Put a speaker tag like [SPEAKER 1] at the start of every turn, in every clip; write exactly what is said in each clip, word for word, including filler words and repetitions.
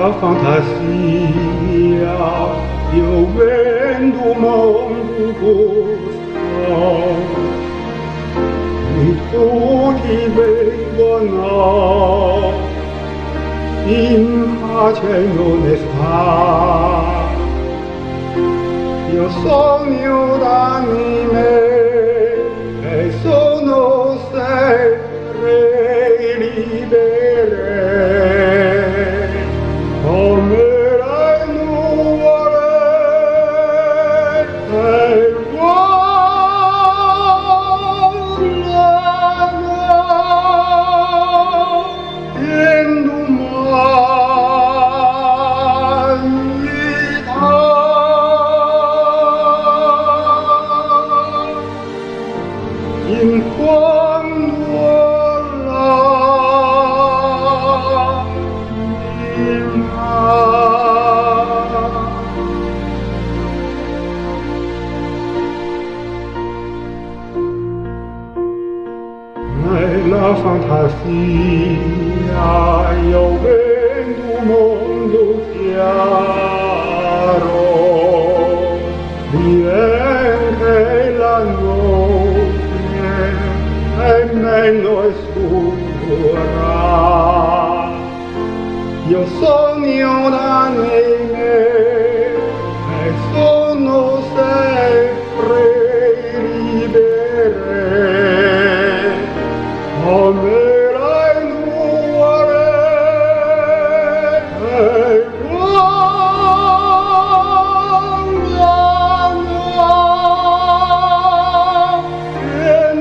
[SPEAKER 1] la fantasia, io vendo un mondo gusto, e tutti vengono in pace e onestà. Io sogno d'anime e sono sempre libere, come le nuvole che volano in umanità. In quando nella fantasia io vedo un mondo chiaro, niente la notte e meno è scura. Io sogno d'anime e sono sempre libere, come le nuvole che volano in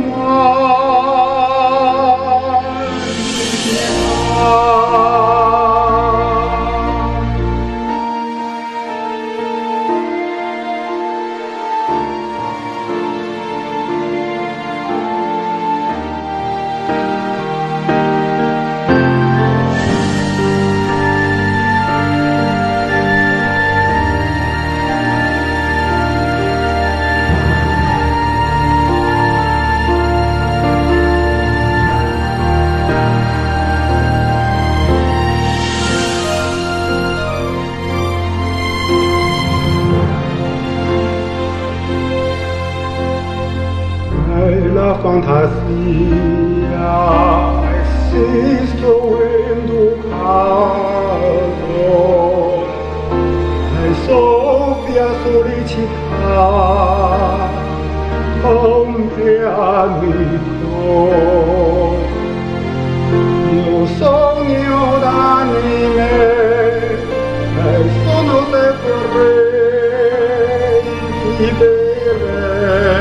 [SPEAKER 1] la fantasia esisto in un caso e soffia felicità compie amico. Io sogno d'anime e sono sempre libere,